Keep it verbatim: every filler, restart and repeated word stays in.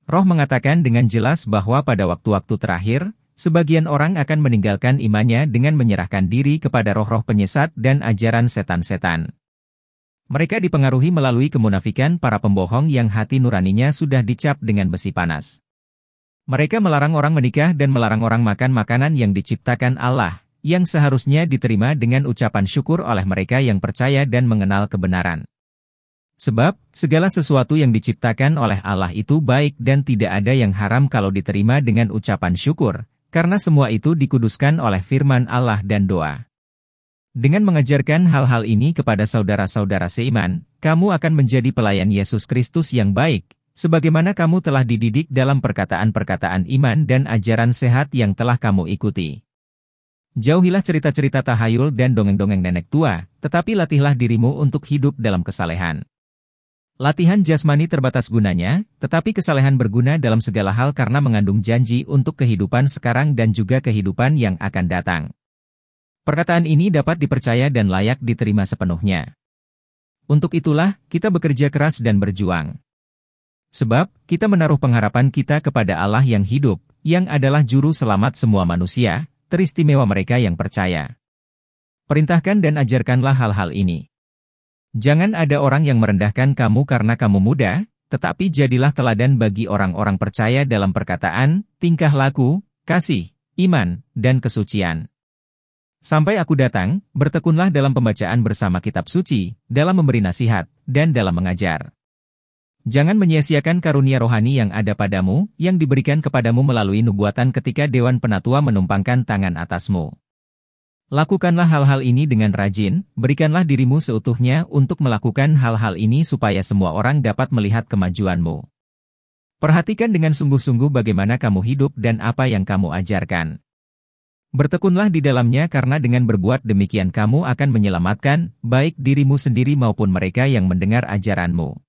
Roh mengatakan dengan jelas bahwa pada waktu-waktu terakhir, sebagian orang akan meninggalkan imannya dengan menyerahkan diri kepada roh-roh penyesat dan ajaran setan-setan. Mereka dipengaruhi melalui kemunafikan para pembohong yang hati nuraninya sudah dicap dengan besi panas. Mereka melarang orang menikah dan melarang orang makan makanan yang diciptakan Allah, yang seharusnya diterima dengan ucapan syukur oleh mereka yang percaya dan mengenal kebenaran. Sebab, segala sesuatu yang diciptakan oleh Allah itu baik dan tidak ada yang haram kalau diterima dengan ucapan syukur, karena semua itu dikuduskan oleh firman Allah dan doa. Dengan mengajarkan hal-hal ini kepada saudara-saudara seiman, kamu akan menjadi pelayan Yesus Kristus yang baik, sebagaimana kamu telah dididik dalam perkataan-perkataan iman dan ajaran sehat yang telah kamu ikuti. Jauhilah cerita-cerita tahayul dan dongeng-dongeng nenek tua, tetapi latihlah dirimu untuk hidup dalam kesalehan. Latihan jasmani terbatas gunanya, tetapi kesalehan berguna dalam segala hal karena mengandung janji untuk kehidupan sekarang dan juga kehidupan yang akan datang. Perkataan ini dapat dipercaya dan layak diterima sepenuhnya. Untuk itulah, kita bekerja keras dan berjuang. Sebab, kita menaruh pengharapan kita kepada Allah yang hidup, yang adalah juru selamat semua manusia, teristimewa mereka yang percaya. Perintahkan dan ajarkanlah hal-hal ini. Jangan ada orang yang merendahkan kamu karena kamu muda, tetapi jadilah teladan bagi orang-orang percaya dalam perkataan, tingkah laku, kasih, iman, dan kesucian. Sampai aku datang, bertekunlah dalam pembacaan bersama kitab suci, dalam memberi nasihat, dan dalam mengajar. Jangan menyia-siakan karunia rohani yang ada padamu, yang diberikan kepadamu melalui nubuatan ketika Dewan Penatua menumpangkan tangan atasmu. Lakukanlah hal-hal ini dengan rajin, berikanlah dirimu seutuhnya untuk melakukan hal-hal ini supaya semua orang dapat melihat kemajuanmu. Perhatikan dengan sungguh-sungguh bagaimana kamu hidup dan apa yang kamu ajarkan. Bertekunlah di dalamnya karena dengan berbuat demikian kamu akan menyelamatkan, baik dirimu sendiri maupun mereka yang mendengar ajaranmu.